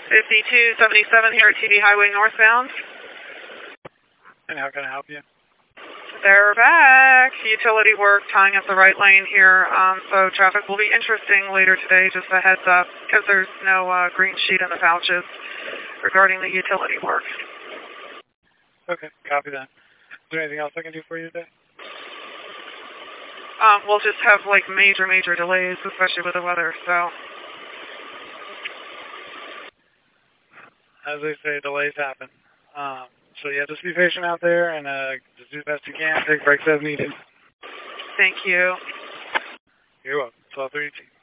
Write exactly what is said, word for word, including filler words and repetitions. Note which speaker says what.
Speaker 1: fifty-two seventy-seven here at T V Highway northbound.
Speaker 2: And how can I help you?
Speaker 1: They're back. Utility work tying up the right lane here. Um, so traffic will be interesting later today, just a heads up, because there's no uh, green sheet in the pouches regarding the utility work.
Speaker 2: Okay, copy that. Is there anything else I can do for you today?
Speaker 1: Um, we'll just have like major, major delays, especially with the weather, so.
Speaker 2: As they say, delays happen. Um, so yeah, just be patient out there and uh, just do the best you can. Take breaks as needed.
Speaker 1: Thank you.
Speaker 2: You're welcome. twelve thirty-two.